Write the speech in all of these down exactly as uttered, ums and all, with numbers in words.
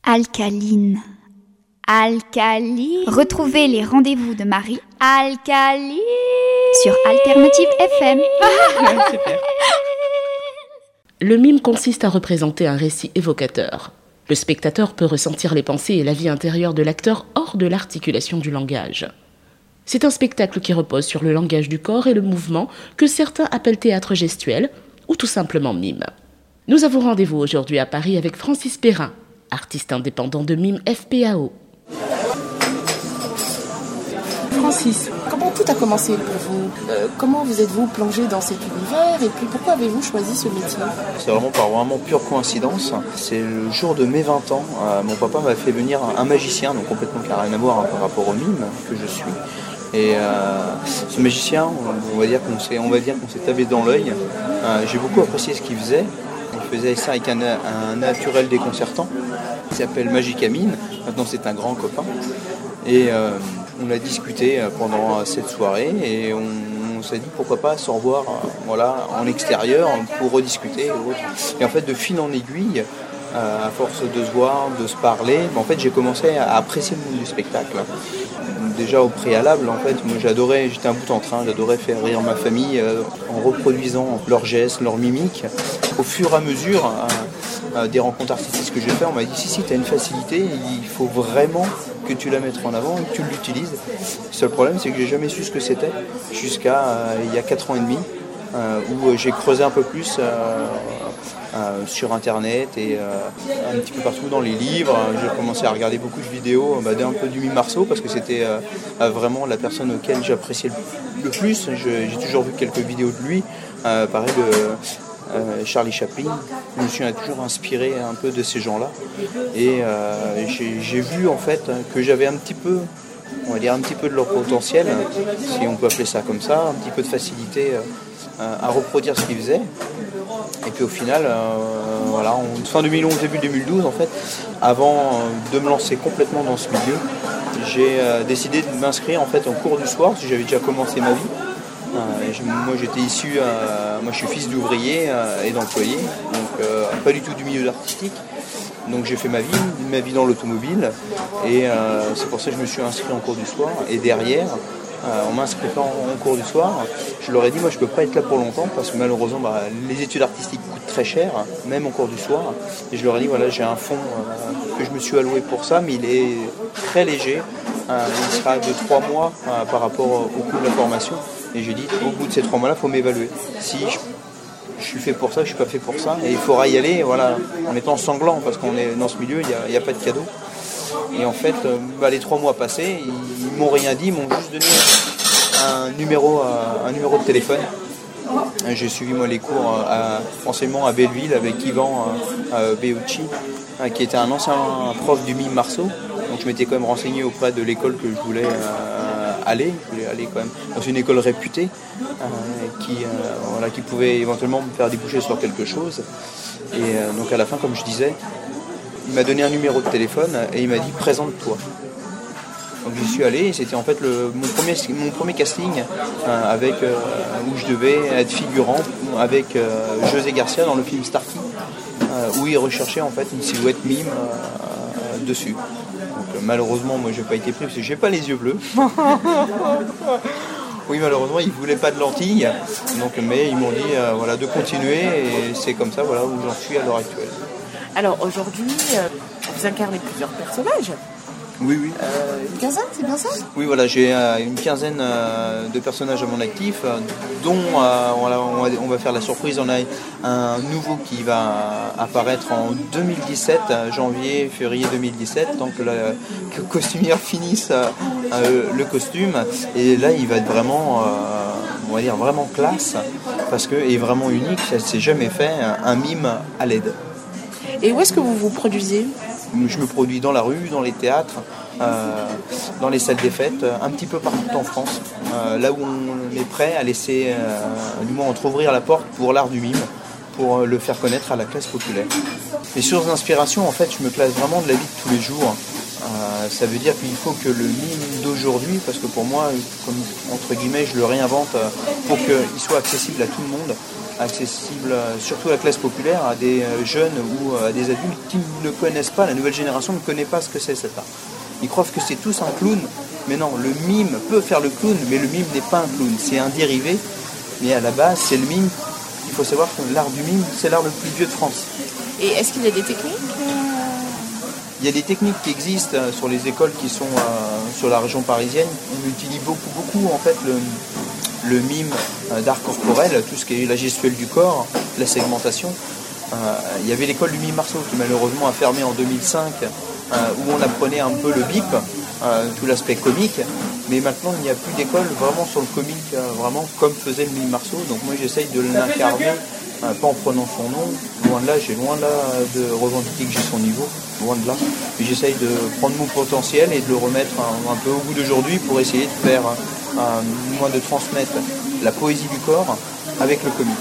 Alcaline. Alcaline. Retrouvez les rendez-vous de Marie. Alcaline. Sur Alternative F M. Super. Le mime consiste à représenter un récit évocateur. Le spectateur peut ressentir les pensées et la vie intérieure de l'acteur hors de l'articulation du langage. C'est un spectacle qui repose sur le langage du corps et le mouvement que certains appellent théâtre gestuel ou tout simplement mime. Nous avons rendez-vous aujourd'hui à Paris avec Francis Perrin, artiste indépendant de mime F P A O. Francis, comment tout a commencé pour vous ? euh, Comment vous êtes-vous plongé dans cet univers ? Et puis pourquoi avez-vous choisi ce métier ? C'est vraiment par vraiment pure coïncidence. C'est le jour de mes vingt ans. Euh, mon papa m'a fait venir un, un magicien, donc complètement qui n'a rien à voir hein, par rapport au mime que je suis. Et euh, ce magicien, on va dire qu'on s'est, on va dire qu'on s'est tapé dans l'œil. Euh, j'ai beaucoup apprécié ce qu'il faisait. Il faisait ça avec un, un naturel déconcertant. Il s'appelle Magic Amine. Maintenant, c'est un grand copain. Et euh, on a discuté pendant cette soirée et on, on s'est dit pourquoi pas se revoir voilà, en extérieur pour rediscuter. Et en fait, de fil en aiguille, euh, à force de se voir, de se parler, en fait, j'ai commencé à apprécier le monde du spectacle. Déjà au préalable, en fait, moi j'adorais, j'étais un bout en train, j'adorais faire rire ma famille euh, en reproduisant leurs gestes, leurs mimiques. Au fur et à mesure euh, euh, des rencontres artistiques que j'ai fait, on m'a dit si si, tu as une facilité, il faut vraiment que tu la mettes en avant et que tu l'utilises. Le seul problème, c'est que j'ai jamais su ce que c'était jusqu'à euh, il y a quatre ans et demi, euh, où j'ai creusé un peu plus. Euh, Euh, sur internet et euh, un petit peu partout dans les livres. J'ai commencé à regarder beaucoup de vidéos bah, d'un peu du Mime Marceau parce que c'était euh, vraiment la personne auquel j'appréciais le, le plus. Je, j'ai toujours vu quelques vidéos de lui, euh, pareil de euh, Charlie Chaplin. Je me suis toujours inspiré un peu de ces gens-là et euh, j'ai, j'ai vu en fait que j'avais un petit peu on va dire un petit peu de leur potentiel, si on peut appeler ça comme ça, un petit peu de facilité euh, à reproduire ce qu'ils faisaient. Et puis au final, euh, voilà, en fin deux mille onze, début deux mille douze, en fait, avant euh, de me lancer complètement dans ce milieu, j'ai euh, décidé de m'inscrire en fait en cours du soir, parce que j'avais déjà commencé ma vie. Euh, et je, moi j'étais issu, euh, moi je suis fils d'ouvrier euh, et d'employé, donc euh, pas du tout du milieu artistique. Donc j'ai fait ma vie, ma vie dans l'automobile, et euh, c'est pour ça que je me suis inscrit en cours du soir. Et derrière, euh, en m'inscrivant en cours du soir, je leur ai dit moi je peux pas être là pour longtemps parce que malheureusement bah, les études artistiques coûtent très cher, même en cours du soir. Et je leur ai dit voilà j'ai un fonds euh, que je me suis alloué pour ça, mais il est très léger. Euh, il sera de trois mois euh, par rapport au coût de la formation. Et j'ai dit au bout de ces trois mois-là, il faut m'évaluer. Si je Je suis fait pour ça, je suis pas fait pour ça, et il faudra y aller, voilà, en étant sanglant, parce qu'on est dans ce milieu, il n'y a, a pas de cadeau. Et en fait, bah, les trois mois passés, ils, ils m'ont rien dit, ils m'ont juste donné un numéro, un numéro de téléphone. J'ai suivi moi les cours à, enseignement à Belleville avec Yvan euh, Beucci, qui était un ancien prof du Mime Marceau. Donc je m'étais quand même renseigné auprès de l'école que je voulais euh, aller. Je voulais aller quand même dans une école réputée euh, qui, euh, voilà, qui pouvait éventuellement me faire déboucher sur quelque chose. Et euh, donc à la fin, comme je disais, il m'a donné un numéro de téléphone et il m'a dit présente-toi. Donc j'y suis allé et c'était en fait le, mon, premier, mon premier casting euh, avec, euh, où je devais être figurant avec euh, José Garcia dans le film Starkey, euh, où il recherchait en fait une silhouette mime euh, dessus. Donc euh, malheureusement moi j'ai pas été pris parce que j'ai pas les yeux bleus. Oui malheureusement ils voulaient pas de lentilles, donc, mais ils m'ont dit euh, voilà, de continuer et c'est comme ça voilà, où j'en suis à l'heure actuelle. Alors aujourd'hui euh, vous incarnez plusieurs personnages. Oui, oui. Euh, une quinzaine, c'est bien ça ? Oui, voilà, j'ai euh, une quinzaine euh, de personnages à mon actif, euh, dont euh, voilà, on, va, on va faire la surprise. On a un nouveau qui va apparaître en deux mille dix-sept, janvier, février deux mille dix-sept, tant que le, que le costumier finisse euh, euh, le costume. Et là, il va être vraiment, euh, on va dire, vraiment classe, parce que est vraiment unique. Ça ne s'est jamais fait, un mime à L E D. Et où est-ce que vous vous produisez ? Je me produis dans la rue, dans les théâtres, euh, dans les salles des fêtes, un petit peu partout en France, euh, là où on est prêt à laisser, euh, du moins entre-ouvrir la porte pour l'art du mime, pour le faire connaître à la classe populaire. Les sources d'inspiration, en fait, je me classe vraiment de la vie de tous les jours. Euh, ça veut dire qu'il faut que le mime d'aujourd'hui, parce que pour moi, comme entre guillemets, je le réinvente pour qu'il soit accessible à tout le monde, accessible surtout à la classe populaire, à des jeunes ou à des adultes qui ne connaissent pas, la nouvelle génération ne connaît pas ce que c'est cet art. Ils croient que c'est tous un clown, mais non, le mime peut faire le clown, mais le mime n'est pas un clown, c'est un dérivé, mais à la base c'est le mime. Il faut savoir que l'art du mime, c'est l'art le plus vieux de France. Et est-ce qu'il y a des techniques ? Il y a des techniques qui existent sur les écoles qui sont euh, sur la région parisienne. On utilise beaucoup, beaucoup en fait le, le mime d'art corporel, tout ce qui est la gestuelle du corps, la segmentation. Euh, il y avait l'école du mime Marceau qui malheureusement a fermé en deux mille cinq, euh, où on apprenait un peu le bip, euh, tout l'aspect comique. Mais maintenant, il n'y a plus d'école vraiment sur le comique, euh, vraiment comme faisait le mime Marceau. Donc moi, j'essaye de l'incarner, euh, pas en prenant son nom. Loin de là, j'ai loin de là de revendiquer que j'ai son niveau, loin de là. Mais j'essaye de prendre mon potentiel et de le remettre un, un peu au goût d'aujourd'hui pour essayer de faire, euh, moins de transmettre la poésie du corps avec le comique.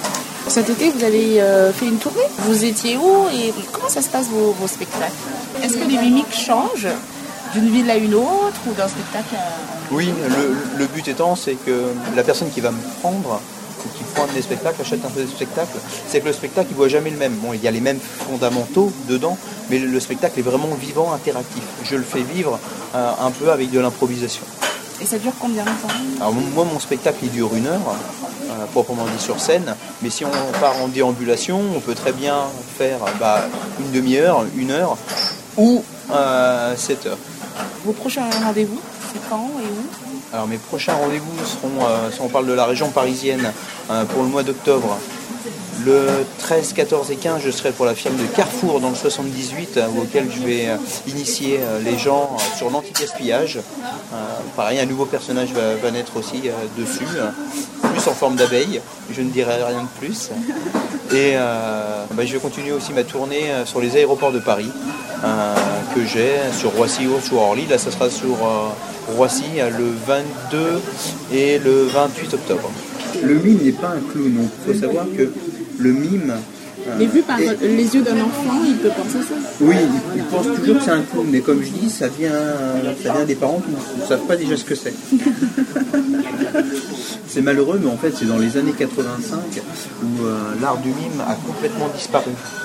Cet été, vous avez euh, fait une tournée. Vous étiez où et comment ça se passe vos, vos spectacles ? Est-ce que les mimiques changent d'une ville à une autre ou d'un spectacle à... Oui, le, le but étant, c'est que la personne qui va me prendre, ou qui prend des spectacles, achète un peu de spectacle, c'est que le spectacle, il ne voit jamais le même. Bon, il y a les mêmes fondamentaux dedans, mais le, le spectacle est vraiment vivant, interactif. Je le fais vivre euh, un peu avec de l'improvisation. Et ça dure combien de temps ? Alors moi, mon spectacle, il dure une heure, euh, proprement dit sur scène, mais si on part en déambulation, on peut très bien faire bah, une demi-heure, une heure, ou euh, sept heures. Vos prochains rendez-vous, c'est quand et où ? Alors mes prochains rendez-vous seront, euh, si on parle de la région parisienne, euh, pour le mois d'octobre. Le treize, quatorze et quinze, je serai pour la firme de Carrefour dans le soixante-dix-huit, euh, auquel je vais euh, initier euh, les gens euh, sur l'anti-gaspillage. Euh, pareil, un nouveau personnage va, va naître aussi euh, dessus, euh, plus en forme d'abeille, je ne dirai rien de plus. Et euh, bah, je vais continuer aussi ma tournée euh, sur les aéroports de Paris, euh, que j'ai sur Roissy ou sur Orly. Là, ça sera sur euh, Roissy euh, le vingt-deux et le vingt-huit octobre. Le mime n'est pas un clown, il faut savoir que le mime... Euh, mais vu par est... les yeux d'un enfant, il peut penser ça. Oui, il, il pense toujours que c'est un clown, mais comme je dis, ça vient, ça vient des parents qui ne savent pas déjà ce que c'est. C'est malheureux, mais en fait, c'est dans les années quatre-vingt-cinq où euh, l'art du mime a complètement disparu.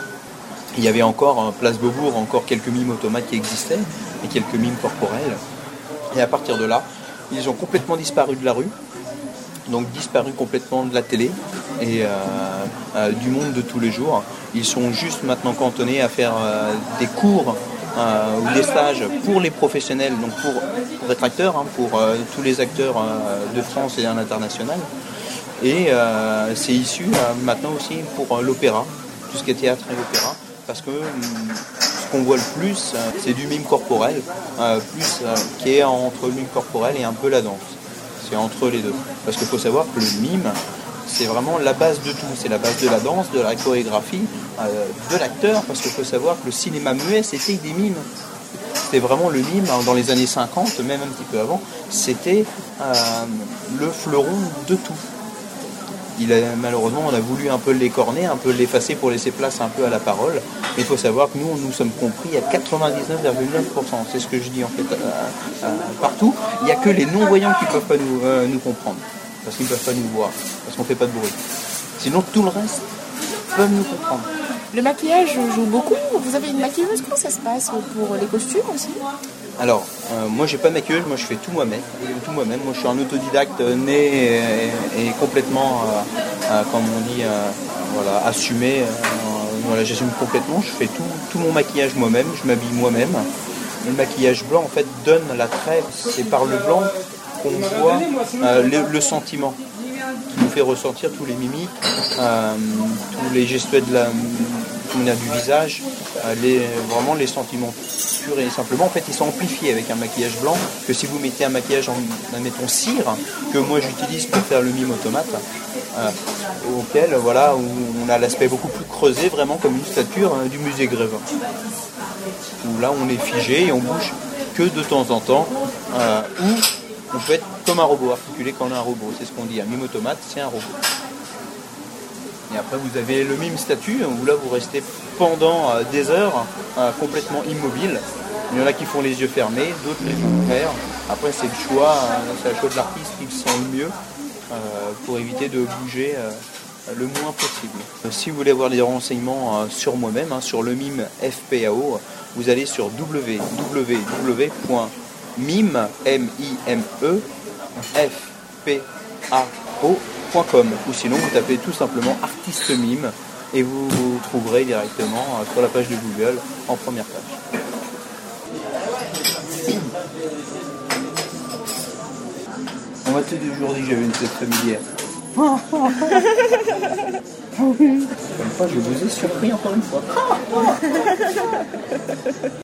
Il y avait encore, en Place Beaubourg, encore quelques mimes automates qui existaient, et quelques mimes corporels. Et à partir de là, ils ont complètement disparu de la rue. Donc disparu complètement de la télé et euh, euh, du monde de tous les jours. Ils sont juste maintenant cantonnés à faire euh, des cours euh, ou des stages pour les professionnels, donc pour, pour être acteurs, hein, pour euh, tous les acteurs euh, de France et à l'international. Et euh, c'est issu euh, maintenant aussi pour euh, l'opéra, tout ce qui est théâtre et opéra, parce que euh, ce qu'on voit le plus, euh, c'est du mime corporel, euh, plus euh, qui est entre le mime corporel et un peu la danse. C'est entre les deux. Parce qu'il faut savoir que le mime, c'est vraiment la base de tout. C'est la base de la danse, de la chorégraphie, euh, de l'acteur. Parce qu'il faut savoir que le cinéma muet, c'était des mimes. C'était vraiment le mime, dans les années cinquante, même un petit peu avant, c'était euh, le fleuron de tout. Il a, malheureusement, on a voulu un peu l'écorner, un peu l'effacer pour laisser place un peu à la parole. Mais il faut savoir que nous, nous sommes compris à quatre-vingt-dix-neuf virgule neuf pour cent. C'est ce que je dis en fait euh, euh, partout. Il n'y a que les non-voyants qui ne peuvent pas nous, euh, nous comprendre. Parce qu'ils ne peuvent pas nous voir. Parce qu'on ne fait pas de bruit. Sinon, tout le reste peuvent nous comprendre. Le maquillage joue beaucoup. Vous avez une maquilleuse, comment ça se passe pour les costumes aussi ? Alors, euh, moi j'ai pas de maquilleuse, moi je fais tout moi-même. Tout moi-même. Moi je suis un autodidacte euh, né et, et, et complètement, euh, euh, comme on dit, euh, voilà, assumé. Euh, voilà, j'assume complètement. Je fais tout, tout mon maquillage moi-même. Je m'habille moi-même. Le maquillage blanc en fait donne l'attrait. C'est par le blanc qu'on voit euh, le, le sentiment qui nous fait ressentir tous les mimiques, euh, tous les gestuels de la, comment dire, du visage, euh, les, vraiment les sentiments purs et simplement. En fait, ils sont amplifiés avec un maquillage blanc que si vous mettez un maquillage en, admettons, cire, que moi j'utilise pour faire le mime automate, euh, auquel, voilà, où on a l'aspect beaucoup plus creusé, vraiment comme une statue hein, du musée Grévin. Où là, on est figé et on bouge que de temps en temps, euh, où on peut être comme un robot, articulé comme un robot. C'est ce qu'on dit, un mime automate, c'est un robot. Et après, vous avez le mime statue, où là, vous restez pendant euh, des heures, euh, complètement immobile. Il y en a qui font les yeux fermés, d'autres les yeux ouverts. Après, c'est le choix, euh, c'est le choix de l'artiste qui le sent le mieux, euh, pour éviter de bouger euh, le moins possible. Si vous voulez avoir des renseignements euh, sur moi-même, hein, sur le mime F P A O, vous allez sur w w w point mime F P A O point com ou sinon vous tapez tout simplement artiste mime et vous vous trouverez directement euh, sur la page de Google en première page. On m'a toujours dit que j'avais une tête familière. Comme quoi, je vous ai surpris encore une fois.